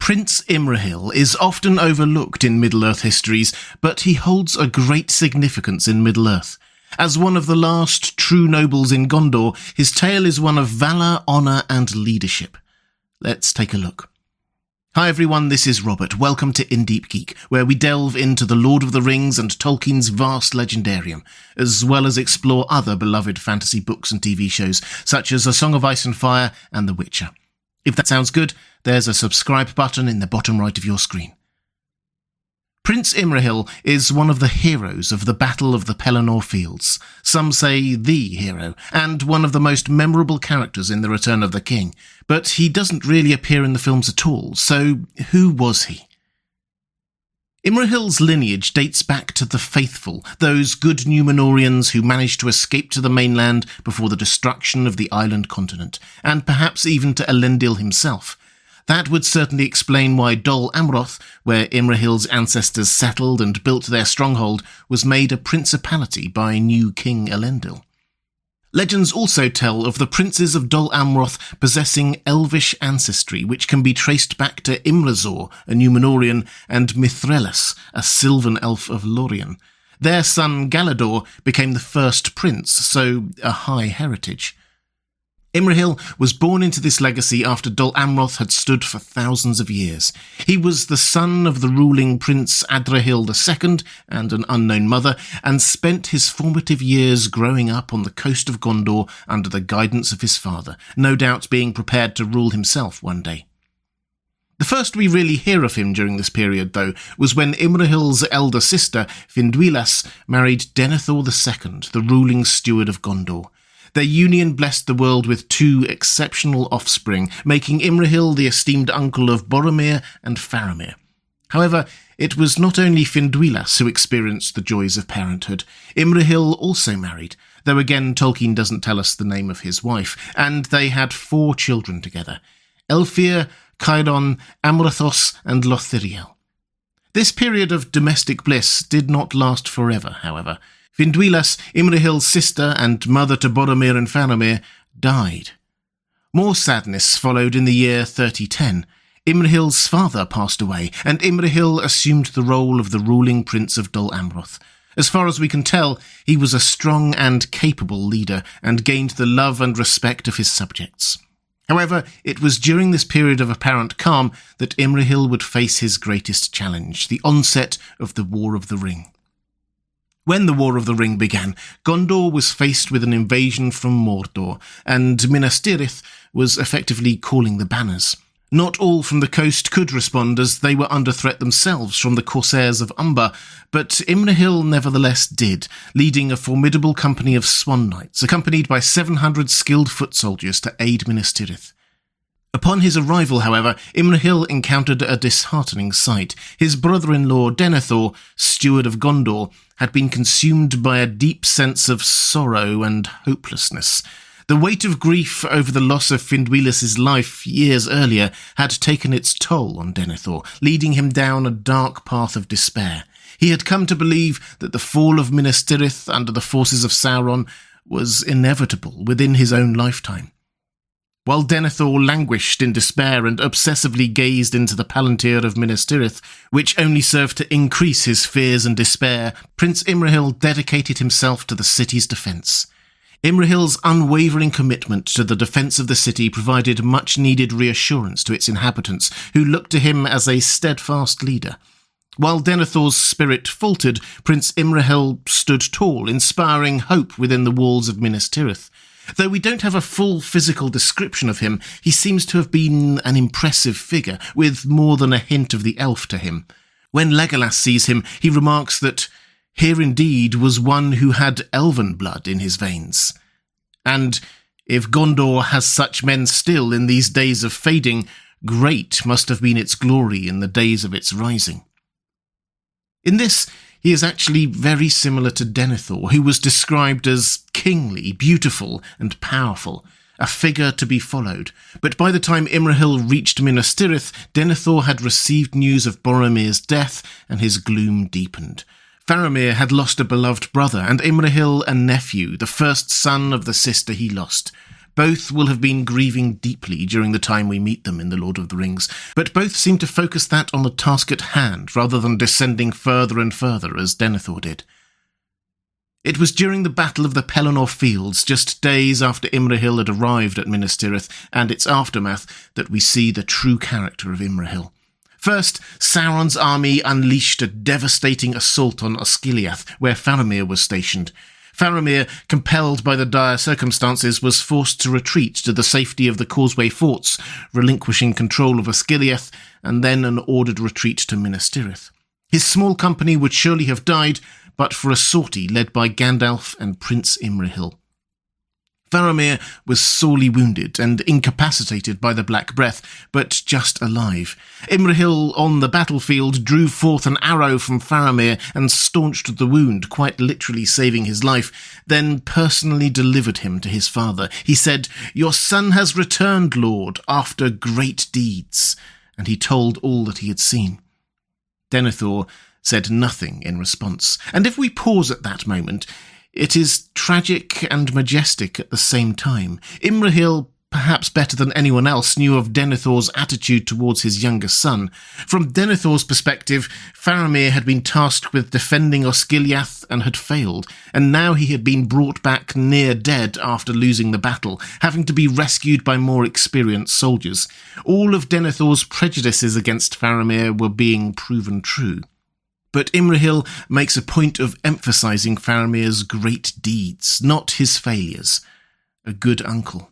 Prince Imrahil is often overlooked in Middle-earth histories, but he holds a great significance in Middle-earth. As one of the last true nobles in Gondor, his tale is one of valour, honour and leadership. Let's take a look. Hi everyone, this is Robert. Welcome to In Deep Geek, where we delve into the Lord of the Rings and Tolkien's vast legendarium, as well as explore other beloved fantasy books and TV shows, such as A Song of Ice and Fire and The Witcher. If that sounds good, there's a subscribe button in the bottom right of your screen. Prince Imrahil is one of the heroes of the Battle of the Pelennor Fields, some say the hero, and one of the most memorable characters in The Return of the King, but he doesn't really appear in the films at all, so who was he? Imrahil's lineage dates back to the Faithful, those good Númenóreans who managed to escape to the mainland before the destruction of the island continent, and perhaps even to Elendil himself. That would certainly explain why Dol Amroth, where Imrahil's ancestors settled and built their stronghold, was made a principality by new King Elendil. Legends also tell of the princes of Dol Amroth possessing elvish ancestry, which can be traced back to Imrasor, a Númenórean, and Mithrelus, a sylvan elf of Lorien. Their son Galador became the first prince, so a high heritage. Imrahil was born into this legacy after Dol Amroth had stood for thousands of years. He was the son of the ruling Prince Adrahil II and an unknown mother, and spent his formative years growing up on the coast of Gondor under the guidance of his father, no doubt being prepared to rule himself one day. The first we really hear of him during this period, though, was when Imrahil's elder sister, Finduilas, married Denethor II, the ruling steward of Gondor. Their union blessed the world with two exceptional offspring, making Imrahil the esteemed uncle of Boromir and Faramir. However, it was not only Finduilas who experienced the joys of parenthood. Imrahil also married, though again Tolkien doesn't tell us the name of his wife, and they had 4 children together: Elfir, Caedon, Amrathos and Lothiriel. This period of domestic bliss did not last forever, however. Finduilas, Imrahil's sister and mother to Boromir and Faramir, died. More sadness followed in the year 3010. Imrahil's father passed away, and Imrahil assumed the role of the ruling prince of Dol Amroth. As far as we can tell, he was a strong and capable leader, and gained the love and respect of his subjects. However, it was during this period of apparent calm that Imrahil would face his greatest challenge, the onset of the War of the Ring. When the War of the Ring began, Gondor was faced with an invasion from Mordor, and Minas Tirith was effectively calling the banners. Not all from the coast could respond, as they were under threat themselves from the Corsairs of Umbar, but Imrahil nevertheless did, leading a formidable company of Swan Knights, accompanied by 700 skilled foot soldiers to aid Minas Tirith. Upon his arrival, however, Imrahil encountered a disheartening sight. His brother-in-law Denethor, steward of Gondor, had been consumed by a deep sense of sorrow and hopelessness. The weight of grief over the loss of Finduilas' life years earlier had taken its toll on Denethor, leading him down a dark path of despair. He had come to believe that the fall of Minas Tirith under the forces of Sauron was inevitable within his own lifetime. While Denethor languished in despair and obsessively gazed into the Palantir of Minas Tirith, which only served to increase his fears and despair, Prince Imrahil dedicated himself to the city's defence. Imrahil's unwavering commitment to the defence of the city provided much-needed reassurance to its inhabitants, who looked to him as a steadfast leader. While Denethor's spirit faltered, Prince Imrahil stood tall, inspiring hope within the walls of Minas Tirith. Though we don't have a full physical description of him, he seems to have been an impressive figure, with more than a hint of the elf to him. When Legolas sees him, he remarks that here indeed was one who had elven blood in his veins. And if Gondor has such men still in these days of fading, great must have been its glory in the days of its rising. In this, he is actually very similar to Denethor, who was described as kingly, beautiful, and powerful, a figure to be followed. But by the time Imrahil reached Minas Tirith, Denethor had received news of Boromir's death, and his gloom deepened. Faramir had lost a beloved brother, and Imrahil a nephew, the first son of the sister he lost. Both will have been grieving deeply during the time we meet them in The Lord of the Rings, but both seem to focus that on the task at hand rather than descending further and further as Denethor did. It was during the Battle of the Pelennor Fields, just days after Imrahil had arrived at Minas Tirith and its aftermath, that we see the true character of Imrahil. First, Sauron's army unleashed a devastating assault on Osgiliath, where Faramir was stationed. Faramir, compelled by the dire circumstances, was forced to retreat to the safety of the Causeway forts, relinquishing control of Osgiliath, and then an ordered retreat to Minas Tirith. His small company would surely have died, but for a sortie led by Gandalf and Prince Imrahil. Faramir was sorely wounded and incapacitated by the Black Breath, but just alive. Imrahil, on the battlefield, drew forth an arrow from Faramir and staunched the wound, quite literally saving his life, then personally delivered him to his father. He said, "Your son has returned, Lord, after great deeds," and he told all that he had seen. Denethor said nothing in response, and if we pause at that moment, it is tragic and majestic at the same time. Imrahil, perhaps better than anyone else, knew of Denethor's attitude towards his younger son. From Denethor's perspective, Faramir had been tasked with defending Osgiliath and had failed, and now he had been brought back near dead after losing the battle, having to be rescued by more experienced soldiers. All of Denethor's prejudices against Faramir were being proven true. But Imrahil makes a point of emphasising Faramir's great deeds, not his failures. A good uncle.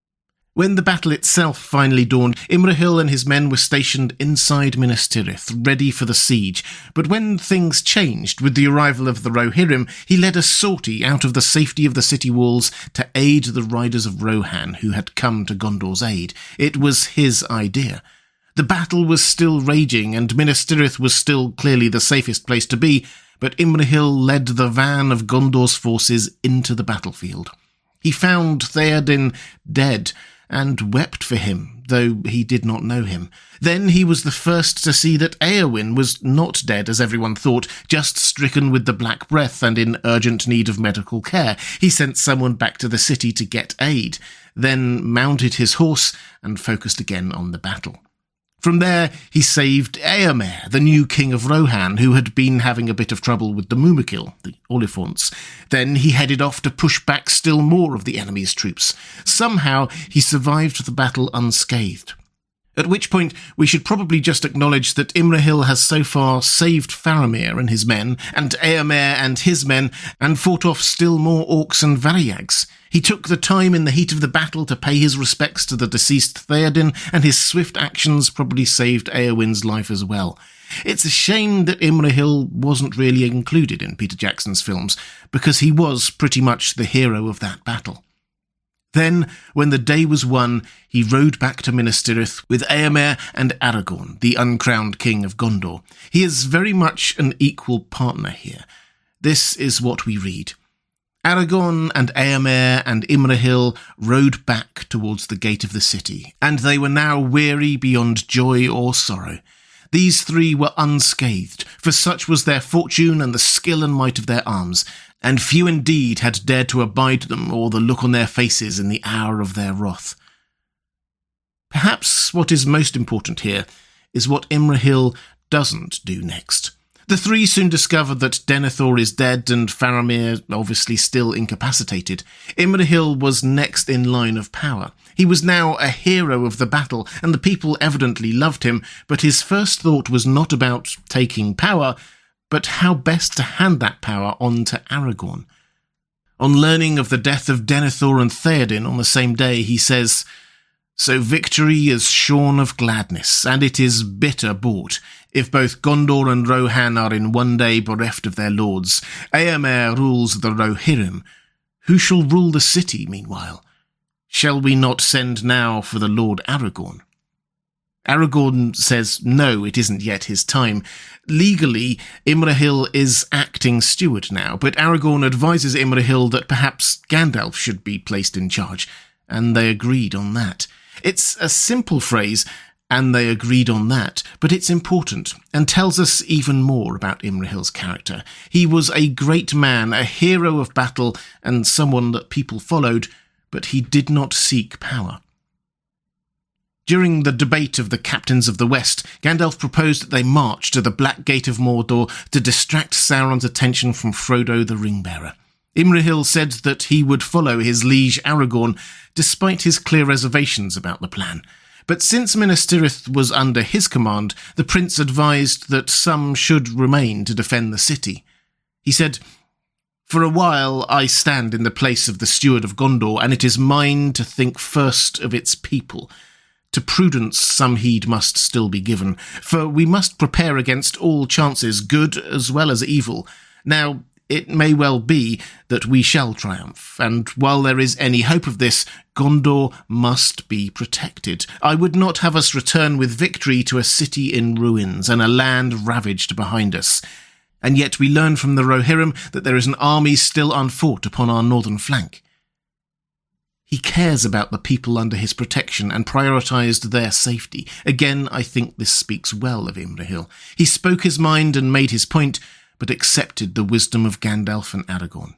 When the battle itself finally dawned, Imrahil and his men were stationed inside Minas Tirith, ready for the siege. But when things changed with the arrival of the Rohirrim, he led a sortie out of the safety of the city walls to aid the riders of Rohan who had come to Gondor's aid. It was his idea. The battle was still raging, and Minas Tirith was still clearly the safest place to be, but Imrahil led the van of Gondor's forces into the battlefield. He found Theoden dead, and wept for him, though he did not know him. Then he was the first to see that Éowyn was not dead, as everyone thought, just stricken with the Black Breath and in urgent need of medical care. He sent someone back to the city to get aid, then mounted his horse and focused again on the battle. From there, he saved Éomer, the new king of Rohan, who had been having a bit of trouble with the Mumakil, the Oliphants. Then he headed off to push back still more of the enemy's troops. Somehow, he survived the battle unscathed. At which point, we should probably just acknowledge that Imrahil has so far saved Faramir and his men, and Éomer and his men, and fought off still more orcs and Varyags. He took the time in the heat of the battle to pay his respects to the deceased Theoden, and his swift actions probably saved Éowyn's life as well. It's a shame that Imrahil wasn't really included in Peter Jackson's films, because he was pretty much the hero of that battle. Then, when the day was won, he rode back to Minas Tirith with Éomer and Aragorn, the uncrowned king of Gondor. He is very much an equal partner here. This is what we read. Aragorn and Éomer and Imrahil rode back towards the gate of the city, and they were now weary beyond joy or sorrow. These three were unscathed, for such was their fortune and the skill and might of their arms, and few indeed had dared to abide them or the look on their faces in the hour of their wrath. Perhaps what is most important here is what Imrahil doesn't do next. The three soon discover that Denethor is dead and Faramir obviously still incapacitated. Imrahil was next in line of power. He was now a hero of the battle, and the people evidently loved him, but his first thought was not about taking power, but how best to hand that power on to Aragorn. On learning of the death of Denethor and Theoden on the same day, he says, "So victory is shorn of gladness, and it is bitter bought, if both Gondor and Rohan are in one day bereft of their lords. Éomer rules the Rohirrim. Who shall rule the city meanwhile? Shall we not send now for the Lord Aragorn?" Aragorn says no, it isn't yet his time. Legally, Imrahil is acting steward now, but Aragorn advises Imrahil that perhaps Gandalf should be placed in charge, and they agreed on that. It's a simple phrase, and they agreed on that, but it's important, and tells us even more about Imrahil's character. He was a great man, a hero of battle, and someone that people followed, but he did not seek power. During the debate of the captains of the West, Gandalf proposed that they march to the Black Gate of Mordor to distract Sauron's attention from Frodo the Ringbearer. Imrahil said that he would follow his liege Aragorn, despite his clear reservations about the plan. But since Minas Tirith was under his command, the prince advised that some should remain to defend the city. He said, "For a while I stand in the place of the steward of Gondor, and it is mine to think first of its people. To prudence some heed must still be given, for we must prepare against all chances, good as well as evil. Now, it may well be that we shall triumph, and while there is any hope of this, Gondor must be protected. I would not have us return with victory to a city in ruins and a land ravaged behind us. And yet we learn from the Rohirrim that there is an army still unfought upon our northern flank." He cares about the people under his protection and prioritised their safety. Again, I think this speaks well of Imrahil. He spoke his mind and made his point, but accepted the wisdom of Gandalf and Aragorn.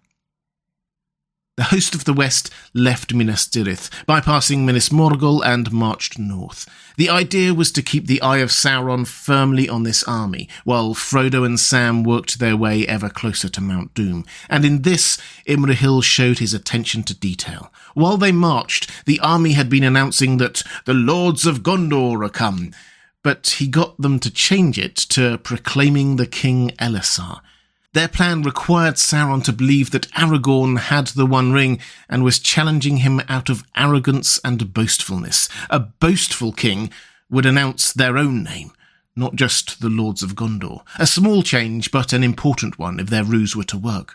The host of the West left Minas Tirith, bypassing Minas Morgul, and marched north. The idea was to keep the eye of Sauron firmly on this army, while Frodo and Sam worked their way ever closer to Mount Doom. And in this, Imrahil showed his attention to detail. While they marched, the army had been announcing that the Lords of Gondor are come, but he got them to change it to proclaiming the King Elessar. Their plan required Sauron to believe that Aragorn had the One Ring and was challenging him out of arrogance and boastfulness. A boastful king would announce their own name, not just the Lords of Gondor. A small change, but an important one if their ruse were to work.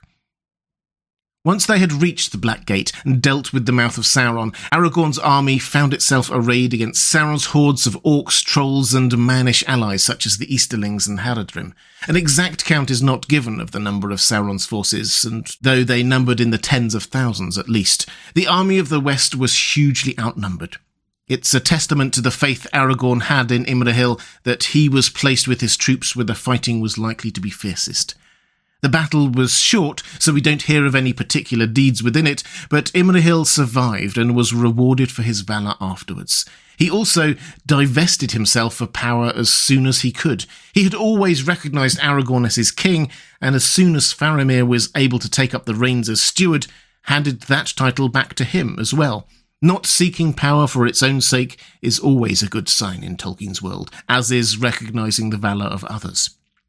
Once they had reached the Black Gate and dealt with the mouth of Sauron, Aragorn's army found itself arrayed against Sauron's hordes of orcs, trolls, and mannish allies such as the Easterlings and Haradrim. An exact count is not given of the number of Sauron's forces, and though they numbered in the tens of thousands at least, the army of the West was hugely outnumbered. It's a testament to the faith Aragorn had in Imrahil that he was placed with his troops where the fighting was likely to be fiercest. The battle was short, so we don't hear of any particular deeds within it, but Imrahil survived and was rewarded for his valour afterwards. He also divested himself of power as soon as he could. He had always recognised Aragorn as his king, and as soon as Faramir was able to take up the reins as steward, handed that title back to him as well. Not seeking power for its own sake is always a good sign in Tolkien's world, as is recognising the valour of others.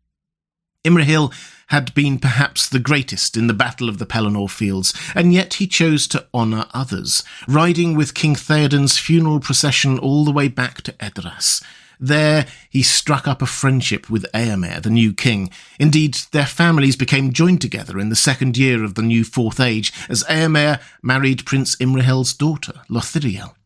Imrahil had been perhaps the greatest in the Battle of the Pelennor Fields, and yet he chose to honour others, riding with King Theoden's funeral procession all the way back to Edras. There he struck up a friendship with Éomer, the new king. Indeed, their families became joined together in the second year of the new Fourth Age, as Éomer married Prince Imrahil's daughter, Lothiriel.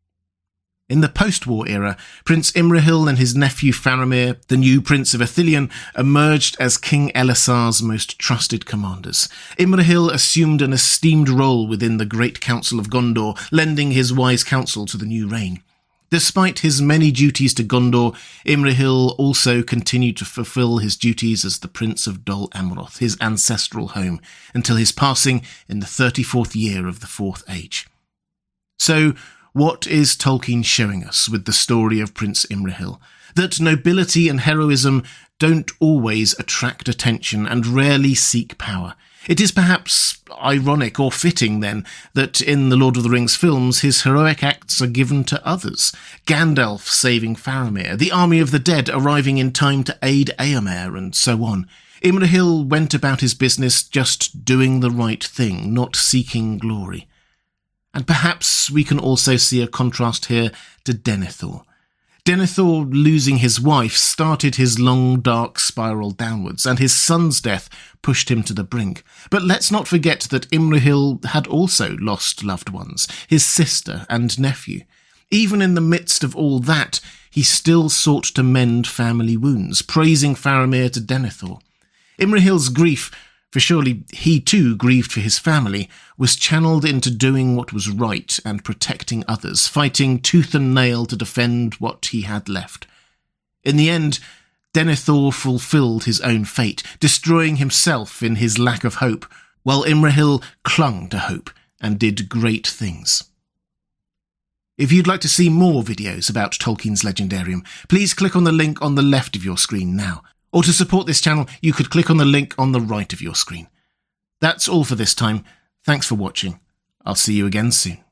In the post-war era, Prince Imrahil and his nephew Faramir, the new Prince of Ithilien, emerged as King Elessar's most trusted commanders. Imrahil assumed an esteemed role within the Great Council of Gondor, lending his wise counsel to the new reign. Despite his many duties to Gondor, Imrahil also continued to fulfill his duties as the Prince of Dol Amroth, his ancestral home, until his passing in the 34th year of the Fourth Age. So, what is Tolkien showing us with the story of Prince Imrahil? That nobility and heroism don't always attract attention and rarely seek power. It is perhaps ironic or fitting, then, that in the Lord of the Rings films his heroic acts are given to others. Gandalf saving Faramir, the army of the dead arriving in time to aid Éomer, and so on. Imrahil went about his business just doing the right thing, not seeking glory. And perhaps we can also see a contrast here to Denethor. Denethor, losing his wife, started his long, dark spiral downwards, and his son's death pushed him to the brink. But let's not forget that Imrahil had also lost loved ones, his sister and nephew. Even in the midst of all that, he still sought to mend family wounds, praising Faramir to Denethor. Imrahil's grief, for surely he too grieved for his family, was channeled into doing what was right and protecting others, fighting tooth and nail to defend what he had left. In the end, Denethor fulfilled his own fate, destroying himself in his lack of hope, while Imrahil clung to hope, and did great things. If you'd like to see more videos about Tolkien's Legendarium, please click on the link on the left of your screen now. Or to support this channel, you could click on the link on the right of your screen. That's all for this time. Thanks for watching. I'll see you again soon.